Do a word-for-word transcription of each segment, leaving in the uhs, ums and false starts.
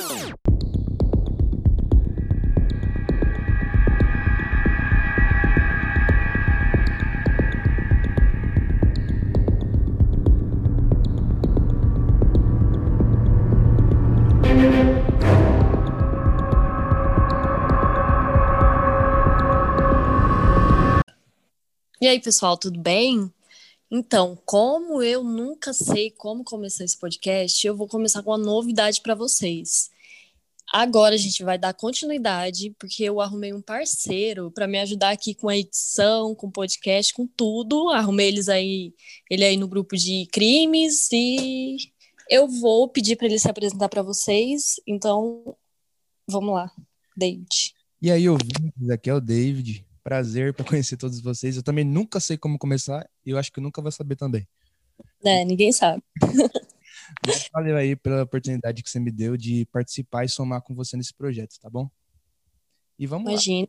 E aí, pessoal, tudo bem? Então, como eu nunca sei como começar esse podcast, eu vou começar com uma novidade para vocês. Agora a gente vai dar continuidade, porque eu arrumei um parceiro para me ajudar aqui com a edição, com o podcast, com tudo. Arrumei eles aí, ele aí no grupo de crimes e eu vou pedir para ele se apresentar para vocês. Então, vamos lá, David. E aí, ouvintes, aqui é o David. Prazer para conhecer todos vocês. Eu também nunca sei como começar e eu acho que nunca vou saber também. É, ninguém sabe. Mas valeu aí pela oportunidade que você me deu de participar e somar com você nesse projeto, tá bom? E vamos lá. Imagina.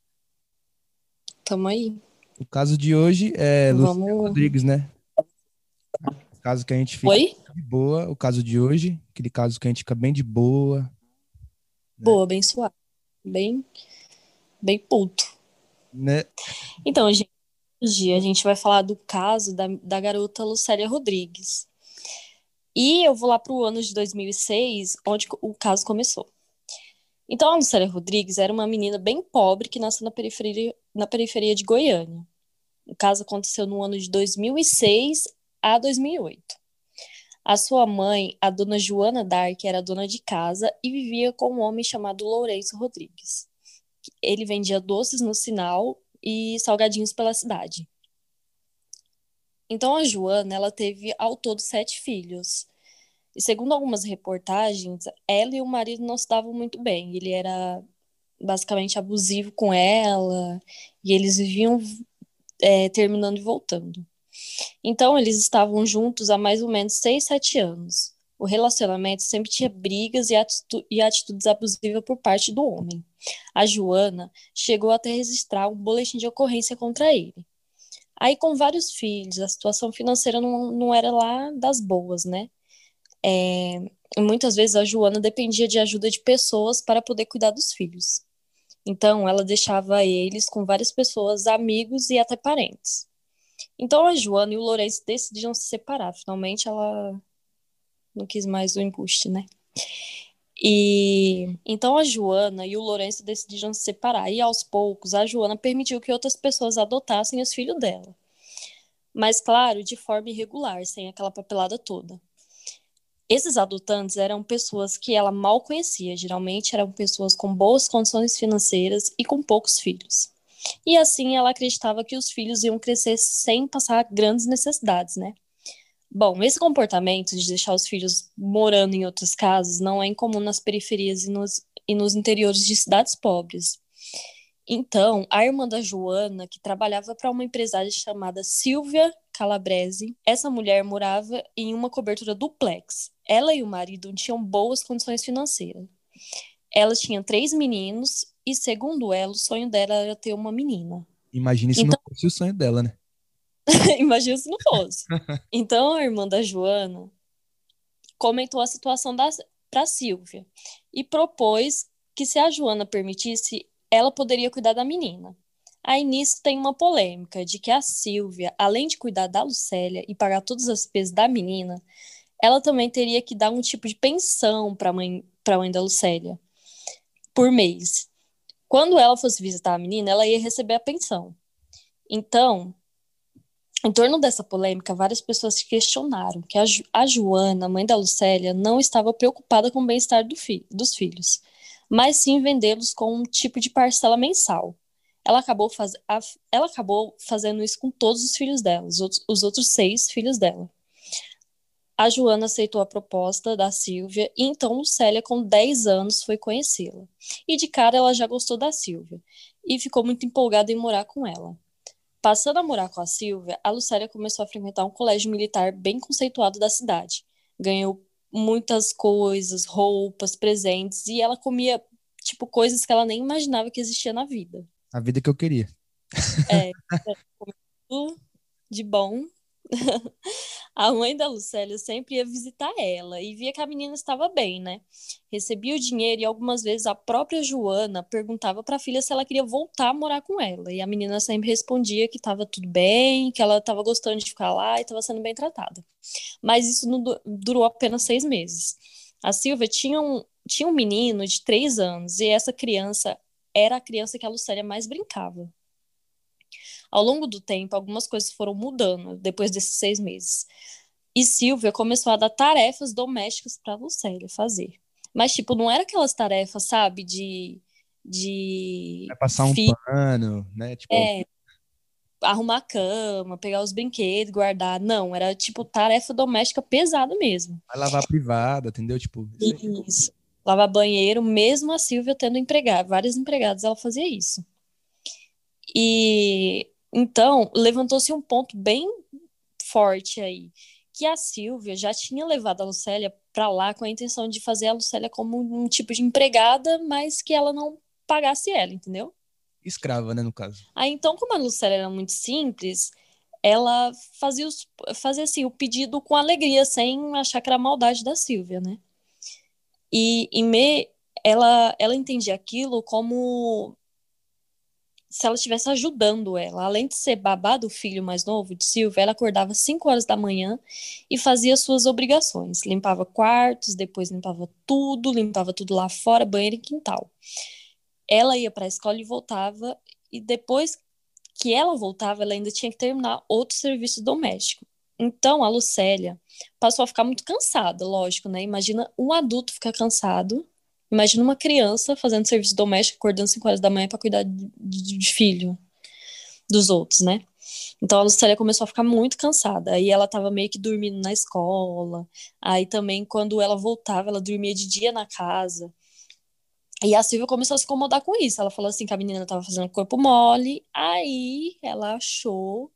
Tamo aí. O caso de hoje é Luciano Vamos. Rodrigues, né? O caso que a gente fica Oi? de boa, o caso de hoje, aquele caso que a gente fica bem de boa. Né? Boa, bem suave. Bem, bem puto. Né? Então, gente, hoje a gente vai falar do caso da, da garota Lucélia Rodrigues. E eu vou lá pro ano de dois mil e seis, onde o caso começou. Então, a Lucélia Rodrigues era uma menina bem pobre que nasceu na periferia, na periferia de Goiânia. O caso aconteceu no ano de dois mil e seis a dois mil e oito. A sua mãe, a dona Joana Dark, era dona de casa e vivia com um homem chamado Lourenço Rodrigues. Ele vendia doces no sinal e salgadinhos pela cidade. Então a Joana, ela teve ao todo sete filhos. E segundo algumas reportagens, ela e o marido não se davam muito bem. Ele era basicamente abusivo com ela e eles viviam é, terminando e voltando. Então eles estavam juntos há mais ou menos seis, sete anos. O relacionamento sempre tinha brigas e, atitu- e atitudes abusivas por parte do homem. A Joana chegou até a registrar um boletim de ocorrência contra ele. Aí, com vários filhos, a situação financeira não, não era lá das boas, né? É, muitas vezes a Joana dependia de ajuda de pessoas para poder cuidar dos filhos. Então, ela deixava eles com várias pessoas, amigos e até parentes. Então, a Joana e o Lourenço decidiram se separar. Finalmente, ela não quis mais o embuste, né? E então a Joana e o Lourenço decidiram se separar. E aos poucos, a Joana permitiu que outras pessoas adotassem os filhos dela. Mas, claro, de forma irregular, sem aquela papelada toda. Esses adotantes eram pessoas que ela mal conhecia. Geralmente eram pessoas com boas condições financeiras e com poucos filhos. E assim ela acreditava que os filhos iam crescer sem passar grandes necessidades, né? Bom, esse comportamento de deixar os filhos morando em outras casas não é incomum nas periferias e nos, e nos interiores de cidades pobres. Então, a irmã da Joana, que trabalhava para uma empresária chamada Silvia Calabrese, essa mulher morava em uma cobertura duplex. Ela e o marido tinham boas condições financeiras. Ela tinha três meninos e, segundo ela, o sonho dela era ter uma menina. Imagine se Então, não fosse o sonho dela, né? imagina se não fosse. Então, a irmã da Joana comentou a situação para Silvia e propôs que, se a Joana permitisse, ela poderia cuidar da menina. Aí nisso tem uma polêmica de que a Silvia, além de cuidar da Lucélia e pagar todas as despesas da menina, ela também teria que dar um tipo de pensão para a mãe, para a mãe da Lucélia por mês. Quando ela fosse visitar a menina, ela ia receber a pensão. Então, em torno dessa polêmica, várias pessoas se questionaram que a, jo- a Joana, mãe da Lucélia, não estava preocupada com o bem-estar do fi- dos filhos, mas sim vendê-los com um tipo de parcela mensal. Ela acabou, faz- a- ela acabou fazendo isso com todos os filhos dela, os outros, os outros seis filhos dela. A Joana aceitou a proposta da Silvia e então Lucélia, com dez anos, foi conhecê-la. E de cara ela já gostou da Silvia e ficou muito empolgada em morar com ela. Passando a morar com a Silvia, a Lucélia começou a frequentar um colégio militar bem conceituado da cidade. Ganhou muitas coisas, roupas, presentes, e ela comia, tipo, coisas que ela nem imaginava que existia na vida. A vida que eu queria. É, tudo de bom. A mãe da Lucélia sempre ia visitar ela e via que a menina estava bem, né? Recebia o dinheiro e algumas vezes a própria Joana perguntava para a filha se ela queria voltar a morar com ela. E a menina sempre respondia que estava tudo bem, que ela estava gostando de ficar lá e estava sendo bem tratada. Mas isso não du- durou apenas seis meses. A Silvia tinha um, tinha um menino de três anos e essa criança era a criança que a Lucélia mais brincava. Ao longo do tempo, algumas coisas foram mudando depois desses seis meses. E Silvia começou a dar tarefas domésticas para Lucélia fazer. Mas, tipo, não era aquelas tarefas, sabe, de, de Vai passar um fi- pano, né? Tipo, é, arrumar a cama, pegar os brinquedos, guardar. Não, era, tipo, tarefa doméstica pesada mesmo. vai lavar a privada, entendeu? Tipo, isso aí. Isso. Lavar banheiro, mesmo a Silvia tendo empregado, vários empregados, ela fazia isso. E então levantou-se um ponto bem forte aí, que a Silvia já tinha levado a Lucélia para lá com a intenção de fazer a Lucélia como um tipo de empregada, mas que ela não pagasse ela, entendeu? Escrava, né, no caso. Aí então, como a Lucélia era muito simples, ela fazia, os, fazia assim, o pedido com alegria, sem achar que era maldade da Silvia, né? E, e me, ela, ela entendia aquilo como se ela estivesse ajudando ela. Além de ser babá do filho mais novo de Silvia, ela acordava cinco horas da manhã e fazia suas obrigações. Limpava quartos, depois limpava tudo, limpava tudo lá fora, banheiro e quintal. Ela ia para a escola e voltava, e depois que ela voltava, ela ainda tinha que terminar outro serviço doméstico. Então, a Lucélia passou a ficar muito cansada, lógico, né? Imagina um adulto ficar cansado. Imagina uma criança fazendo serviço doméstico, acordando cinco horas da manhã para cuidar de, de, de filho dos outros, né? Então a Lucélia começou a ficar muito cansada. Aí ela tava meio que dormindo na escola. Aí também, quando ela voltava, ela dormia de dia na casa. E a Silvia começou a se incomodar com isso. Ela falou assim que a menina tava fazendo corpo mole. Aí ela achou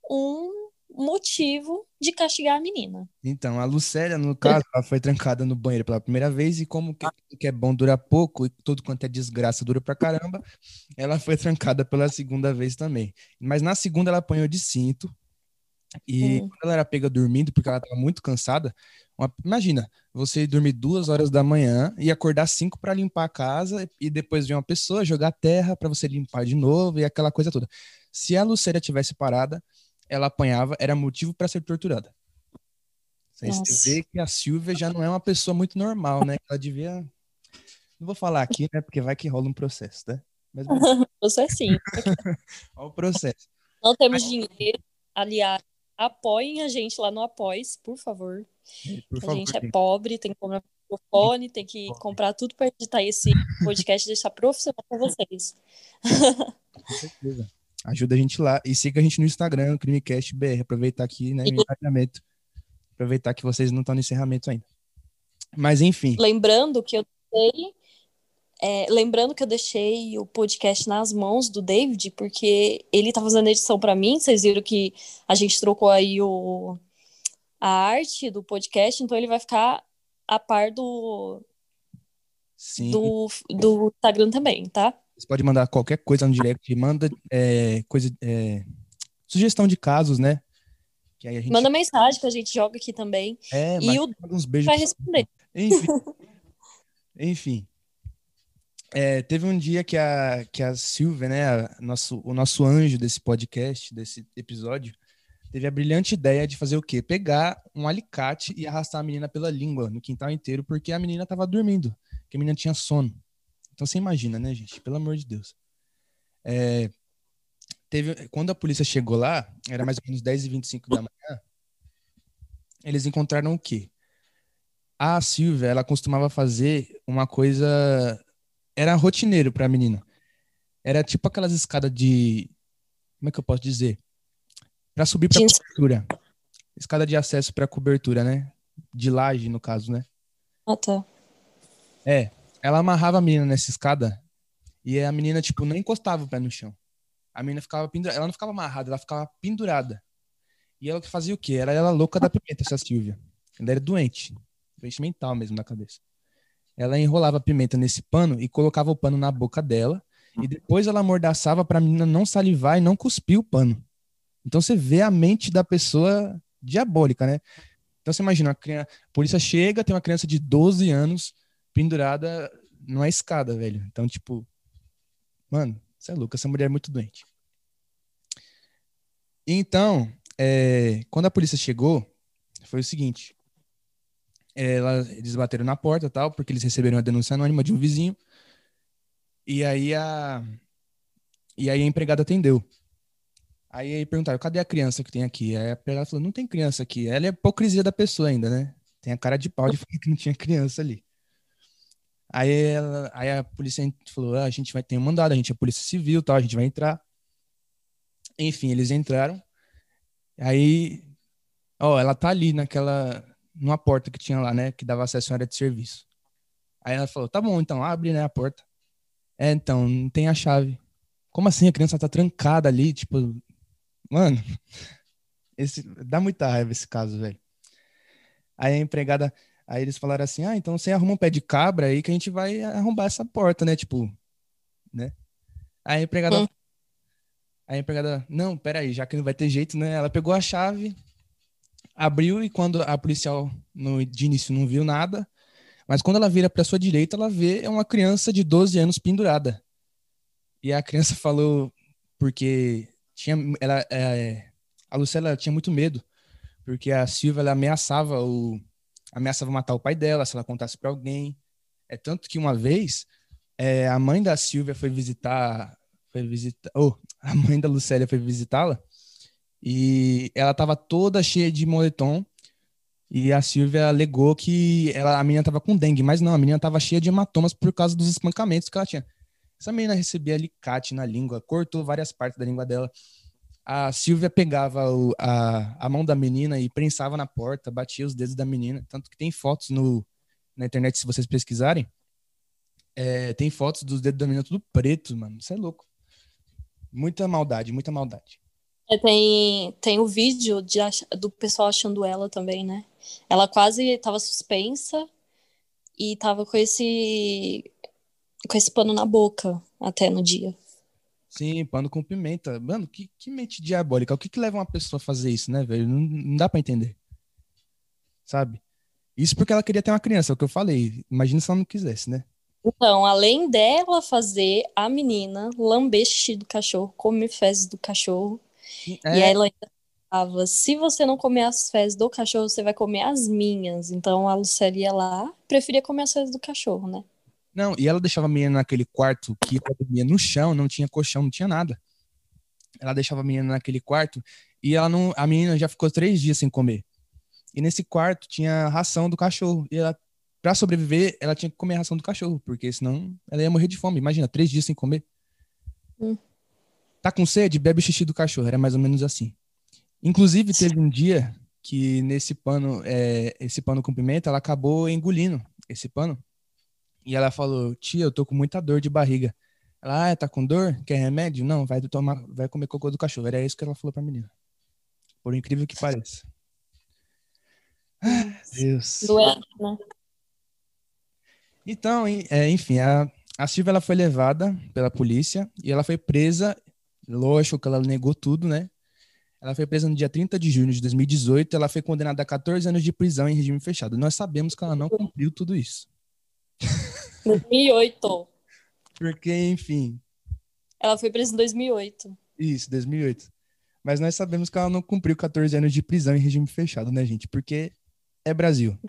um motivo de castigar a menina. Então, a Lucélia, no caso, ela foi trancada no banheiro pela primeira vez e como que, que é bom dura pouco e tudo quanto é desgraça dura pra caramba, ela foi trancada pela segunda vez também. Mas na segunda ela apanhou de cinto e Hum. quando ela era pega dormindo, porque ela estava muito cansada, uma- imagina, você dormir duas horas da manhã e acordar cinco para limpar a casa e depois vir uma pessoa jogar terra para você limpar de novo e aquela coisa toda. Se a Lucélia tivesse parada, ela apanhava, era motivo para ser torturada. Aí você Nossa. vê que a Silvia já não é uma pessoa muito normal, né? Ela devia. Não vou falar aqui, né? Porque vai que rola um processo, né? Mas beleza. Você é sim. Olha o processo. Não temos dinheiro. Aliás, apoiem a gente lá no Apoia-se, por favor. Por Que a favor, gente é gente. pobre, tem que comprar microfone, tem que comprar tudo para editar esse podcast e deixar profissional para vocês. Com certeza. Ajuda a gente lá. E siga a gente no Instagram, CrimeCast B R. Aproveitar aqui, né? E O encerramento. Aproveitar que vocês não estão no encerramento ainda. Mas enfim. lembrando que eu deixei, é, lembrando que eu deixei o podcast nas mãos do David, porque ele tá fazendo edição para mim. Vocês viram que a gente trocou aí o, a arte do podcast, então ele vai ficar a par do, Sim. do, do Instagram também, tá? Você pode mandar qualquer coisa no direct. Manda é, coisa, é, sugestão de casos, né? Que aí a gente. Manda mensagem que a gente joga aqui também. É, E mas o manda uns beijos vai pra responder. Enfim, enfim. É, teve um dia que a, que a Silvia, né, a nosso, o nosso anjo desse podcast, desse episódio, teve a brilhante ideia de fazer o quê? Pegar um alicate e arrastar a menina pela língua no quintal inteiro, porque a menina tava dormindo, porque a menina tinha sono. Então você imagina, né, gente? Pelo amor de Deus. É, teve, quando a polícia chegou lá, era mais ou menos dez e vinte e cinco da manhã, eles encontraram o quê? A Silvia, ela costumava fazer uma coisa. Era rotineiro pra menina. Era tipo aquelas escadas de. Como é que eu posso dizer? Pra subir pra Jeans. cobertura. Escada de acesso pra cobertura, né? De laje, no caso, né? Ah, tá. É. Ela amarrava a menina nessa escada e a menina, tipo, não encostava o pé no chão. A menina ficava pendurada. Ela não ficava amarrada, ela ficava pendurada. E ela fazia o quê? Ela era louca da pimenta, essa Silvia. Ela era doente. Doente mental mesmo na cabeça. Ela enrolava a pimenta nesse pano e colocava o pano na boca dela. E depois ela amordaçava pra menina não salivar e não cuspir o pano. Então você vê a mente da pessoa diabólica, né? Então você imagina, a, criança, a polícia chega, tem uma criança de doze anos pendurada numa escada, velho. Então, tipo, mano, você é louco, essa mulher é muito doente. Então, é, quando a polícia chegou, foi o seguinte, é, ela, eles bateram na porta e tal, porque eles receberam uma denúncia anônima de um vizinho, e aí a, e aí a empregada atendeu. Aí, aí perguntaram, cadê a criança que tem aqui? Aí a empregada falou, não tem criança aqui. Ela é a hipocrisia da pessoa ainda, né? Tem a cara de pau de falar que não tinha criança ali. Aí, ela, aí a polícia falou, ah, a gente vai ter um mandado, a gente é polícia civil, tal, a gente vai entrar. Enfim, eles entraram. Aí, ó, ela tá ali naquela, numa porta que tinha lá, né, que dava acesso à área de serviço. Aí ela falou, tá bom, então abre, né, a porta. É, então, não tem a chave. Como assim? A criança tá trancada ali, tipo, mano, esse, dá muita raiva esse caso, velho. Aí a empregada, aí eles falaram assim, ah, então você arruma um pé de cabra aí que a gente vai arrombar essa porta, né, tipo, né? Aí a empregada, Hum. aí a empregada, não, peraí, já que não vai ter jeito, né? Ela pegou a chave, abriu e quando a policial no, de início não viu nada, mas quando ela vira para sua direita, ela vê uma criança de doze anos pendurada. E a criança falou, porque tinha, ela, é, a Lucela tinha muito medo, porque a Silvia ela ameaçava o, ameaçava matar o pai dela se ela contasse para alguém. É tanto que uma vez é, a mãe da Silvia foi visitar, foi visitar, oh, a mãe da Lucélia foi visitá-la e ela estava toda cheia de moletom. E a Silvia alegou que ela, a menina tava com dengue, mas não, a menina tava cheia de hematomas por causa dos espancamentos que ela tinha. Essa menina recebia alicate na língua, cortou várias partes da língua dela. A Silvia pegava o, a, a mão da menina e prensava na porta, batia os dedos da menina. Tanto que tem fotos no, na internet, se vocês pesquisarem, é, tem fotos dos dedos da menina tudo preto, mano. Isso é louco. Muita maldade, muita maldade. É, tem, tem o vídeo de, ach- do pessoal achando ela também, né? Ela quase estava suspensa e tava com esse, com esse pano na boca até no dia. Sim, pano com pimenta. Mano, que, que mente diabólica. O que que leva uma pessoa a fazer isso, né, velho? Não, não dá pra entender. Sabe? Isso porque ela queria ter uma criança, é o que eu falei. Imagina se ela não quisesse, né? Então, além dela fazer a menina lamber xixi do cachorro, comer fezes do cachorro, e É, aí ela ainda falava, se você não comer as fezes do cachorro, você vai comer as minhas. Então a Lucélia ia lá, preferia comer as fezes do cachorro, né? não, e ela deixava a menina naquele quarto que ela dormia no chão, não tinha colchão, não tinha nada. Ela deixava a menina naquele quarto e ela não, a menina já ficou três dias sem comer. E nesse quarto tinha ração do cachorro. E ela, pra sobreviver, ela tinha que comer a ração do cachorro, porque senão ela ia morrer de fome. Imagina, três dias sem comer. Hum. Tá com sede? Bebe o xixi do cachorro. Era mais ou menos assim. Inclusive, teve um dia que nesse pano, é, esse pano com pimenta, ela acabou engolindo esse pano. E ela falou, tia, eu tô com muita dor de barriga. Ela, ah, tá com dor? Quer remédio? Não, vai tomar, vai comer cocô do cachorro. Era isso que ela falou pra menina. Por incrível que pareça. Ah, Deus. Doente, né? Então, en- é, enfim, a, a Silvia ela foi levada pela polícia e ela foi presa. Lógico que ela negou tudo, né? Ela foi presa no dia trinta de junho de dois mil e dezoito. Ela foi condenada a catorze anos de prisão em regime fechado. Nós sabemos que ela não cumpriu tudo isso. dois mil e oito. Porque, enfim, Ela foi presa em dois mil e oito. isso, dois mil e oito. Mas nós sabemos que ela não cumpriu catorze anos de prisão em regime fechado, né, gente? Porque é Brasil.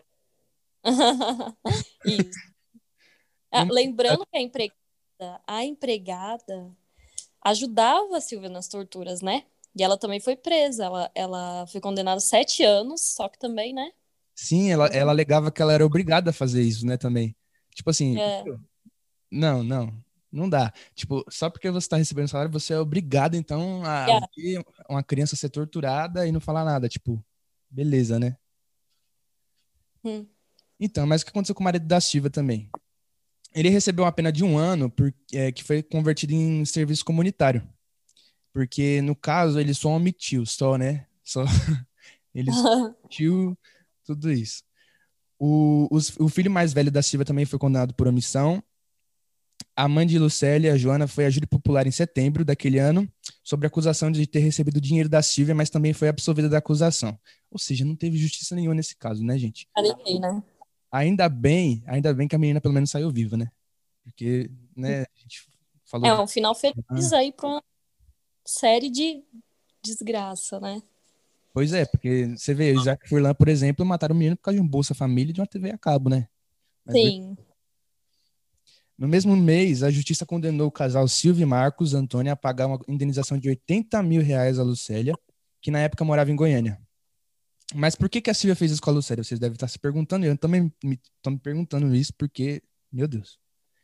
Isso. Ah, Vamos- lembrando que a empregada, a empregada ajudava a Silvia nas torturas, né? E ela também foi presa. Ela, ela foi condenada a sete anos, só que também, né? Sim, ela, ela alegava que ela era obrigada a fazer isso, né, também. Tipo assim, É. não, não, não dá. Tipo, só porque você está recebendo salário, você é obrigado, então, a É. ver uma criança ser torturada e não falar nada. Tipo, beleza, né? Hum. Então, mas o que aconteceu com o marido da Silvia também? Ele recebeu uma pena de um ano por, é, que foi convertido em serviço comunitário. Porque, no caso, ele só omitiu, só, né? Só, ele só omitiu tudo isso. O, os- o filho mais velho da Silvia também foi condenado por omissão. A mãe de Lucélia, a Joana, foi a júri popular em setembro daquele ano, sobre a acusação de ter recebido dinheiro da Silvia, mas também foi absolvida da acusação. Ou seja, não teve justiça nenhuma nesse caso, né, gente? Pra ninguém, né? Ainda bem, ainda bem que a menina pelo menos saiu viva, né? Porque, né, a gente falou É de... um final Ah, feliz aí pra uma série de desgraça, né? pois é, porque você vê, o Isaac Furlan, por exemplo, mataram o menino por causa de um Bolsa Família e de uma T V a cabo, né? Mas be- Sim. no mesmo mês, a justiça condenou o casal Silvio e Marcos Antônio a pagar uma indenização de oitenta mil reais à Lucélia, que na época morava em Goiânia. Mas por que que a Silvia fez isso com a Lucélia? Vocês devem estar se perguntando, e eu também me, tô me perguntando isso, porque, meu Deus.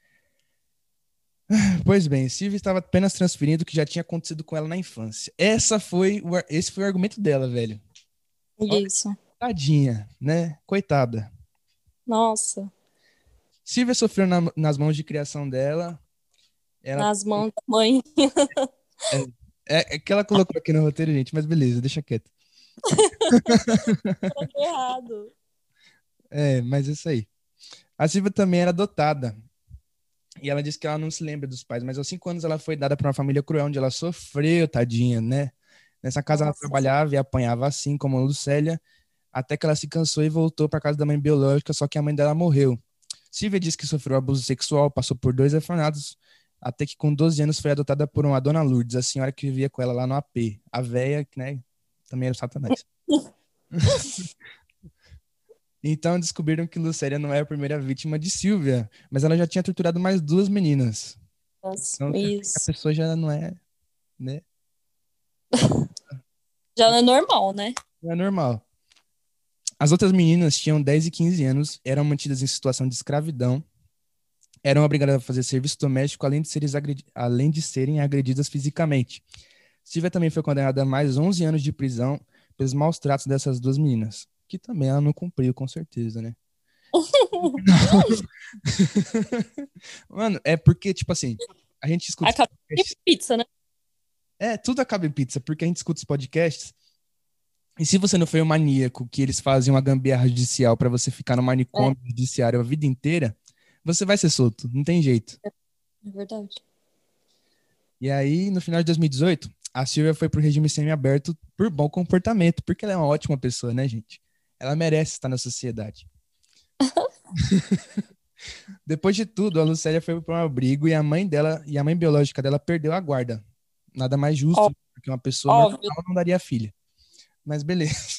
Pois bem, Silvia estava apenas transferindo o que já tinha acontecido com ela na infância. Essa foi o, ar- esse foi o argumento dela, velho. Olha, Isso. tadinha, né? Coitada. Nossa. Silvia sofreu na- nas mãos de criação dela. Ela Nas mãos da mãe. é, é, é que ela colocou aqui no roteiro, gente, mas beleza, deixa quieto. Coloquei errado. É, mas isso aí. A Silvia também era adotada. E ela disse que ela não se lembra dos pais, mas aos cinco anos ela foi dada para uma família cruel, onde ela sofreu, tadinha, né? Nessa casa ela Nossa. trabalhava e apanhava assim como a Lucélia, até que ela se cansou e voltou para casa da mãe biológica, só que a mãe dela morreu. Silvia disse que sofreu abuso sexual, passou por dois orfanatos, até que com doze anos foi adotada por uma dona Lourdes, a senhora que vivia com ela lá no A P. A véia, né, também era Satanás. Então descobriram que Lucélia não é a primeira vítima de Silvia, mas ela já tinha torturado mais duas meninas. Nossa. Então quer dizer que a Isso. pessoa já não é, né, Já não é normal, né? não é normal. As outras meninas tinham dez e quinze anos, eram mantidas em situação de escravidão, eram obrigadas a fazer serviço doméstico, além de, seres agredi- além de serem agredidas fisicamente. Silvia também foi condenada a mais onze anos de prisão pelos maus tratos dessas duas meninas, que também ela não cumpriu, com certeza, né? Mano, é porque, tipo assim, a gente escuta os Acaba de podcasts, pizza, né? é, tudo acaba em pizza, porque a gente escuta os podcasts, e se você não foi um maníaco que eles fazem uma gambiarra judicial pra você ficar no É, manicômio judiciário a vida inteira, você vai ser solto, não tem jeito. é verdade. E aí, no final de dois mil e dezoito, a Silvia foi pro regime semiaberto por bom comportamento, porque ela é uma ótima pessoa, né, gente? Ela merece estar na sociedade. Depois de tudo, a Lucélia foi para um abrigo e a mãe dela e a mãe biológica dela perdeu a guarda. Nada mais Ó- justo, porque uma pessoa normal Óbvio. não daria filha. Mas beleza.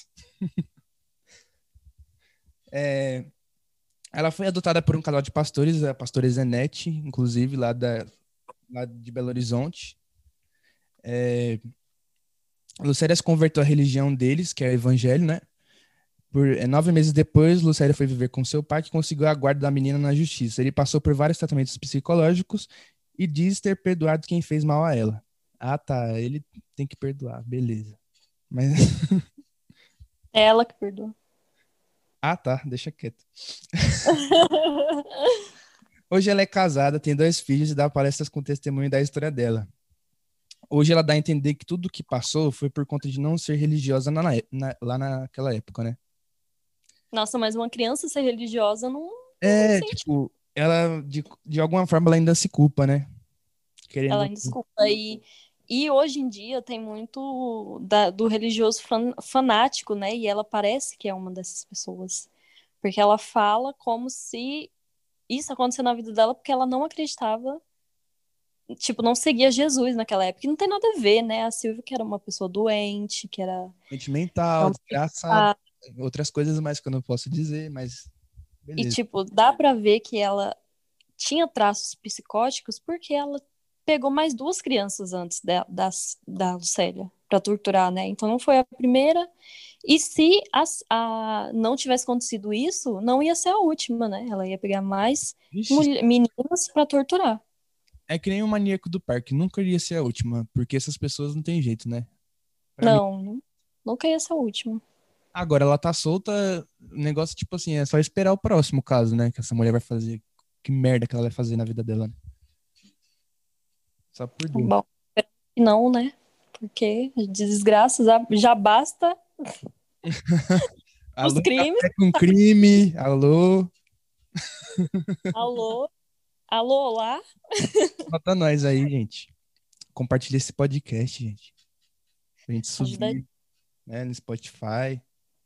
É, ela foi adotada por um casal de pastores, a pastora Zenete, inclusive, lá, da, lá de Belo Horizonte. É, Lucélia se converteu à religião deles, que é o evangelho, né? Por é, nove meses depois, Lucélia foi viver com seu pai, que conseguiu a guarda da menina na justiça. Ele passou por vários tratamentos psicológicos e diz ter perdoado quem fez mal a ela. Ah, tá. Ele tem que perdoar, beleza. Mas. É ela que perdoa. Ah, tá. Deixa quieto. Hoje ela é casada, tem dois filhos e dá palestras com testemunho da história dela. Hoje ela dá a entender que tudo que passou foi por conta de não ser religiosa na, na, lá naquela época, né? Nossa, mas uma criança ser religiosa não, não É, sente. tipo, ela, de, de alguma forma, ela ainda se culpa, né? Ela Querendo. ainda desculpa. E, e hoje em dia tem muito da- do religioso fan- fanático, né? E ela parece que é uma dessas pessoas. Porque ela fala como se isso aconteceu na vida dela porque ela não acreditava, tipo, não seguia Jesus naquela época. E não tem nada a ver, né? A Silvia, que era uma pessoa doente, que era Sentimental, realmente. desgraçado, outras coisas mais que eu não posso dizer, mas E, beleza. tipo, dá pra ver que ela tinha traços psicóticos porque ela pegou mais duas crianças antes da, das, da Lucélia pra torturar, né? Então não foi a primeira. E se as, a, não tivesse acontecido isso, não ia ser a última, né? Ela ia pegar mais Vixe, mulher, meninas pra torturar. é que nem o maníaco do parque, nunca iria ser a última, porque essas pessoas não tem jeito, né? Pra mim. Não, nunca ia ser a última. Agora ela tá solta, o negócio, tipo assim, é só esperar o próximo caso, né? Que essa mulher vai fazer. Que merda que ela vai fazer na vida dela, né? Só por Deus. Bom, não, né? Porque desgraças já já basta os Alô, crimes. café com crime, alô. Alô, alô, olá. Bota nós aí, gente. Compartilha esse podcast, gente. Pra gente Ajuda. subir, né, no Spotify.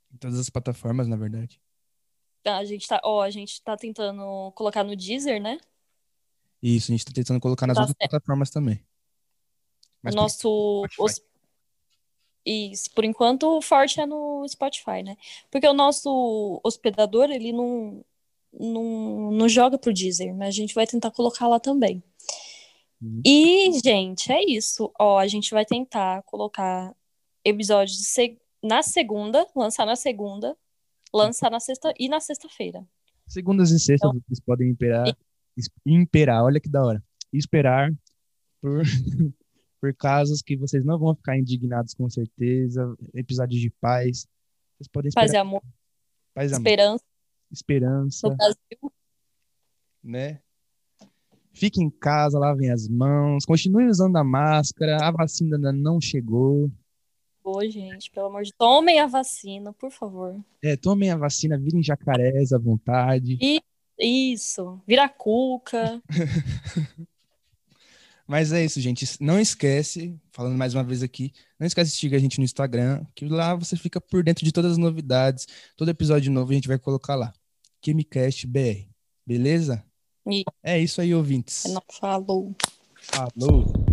Em todas as plataformas, na verdade. A gente tá, ó, a gente tá tentando colocar no Deezer, né? Isso, a gente tá tentando colocar nas Tá outras certo. plataformas também. O Mas por enquanto, nosso, Spotify. os, isso, por enquanto, o forte é no Spotify, né? Porque o nosso hospedador, ele não, não, não joga pro Deezer, mas a gente vai tentar colocar lá também. Uhum. E, gente, é isso. Ó, a gente vai tentar colocar episódios de se- na segunda, lançar na segunda, lançar na sexta e na sexta-feira. Segundas e sextas Então, vocês podem e- imperar, es- imperar, olha que da hora. Esperar por, por casos que vocês não vão ficar indignados com certeza, episódios de paz. Vocês podem paz esperar e amor, paz e amor, esperança no esperança, Brasil. né? Fique em casa, lavem as mãos, continue usando a máscara, a vacina ainda não chegou. Ô, gente, pelo amor de Deus, tomem a vacina, por favor. É, tomem a vacina, virem jacarés à vontade. E isso, vira cuca. Mas é isso, gente. Não esquece, falando mais uma vez aqui, não esquece de seguir a gente no Instagram, que lá você fica por dentro de todas as novidades. Todo episódio novo a gente vai colocar lá. KimiCast B R. Beleza? E É isso aí, ouvintes. não falou. Falou!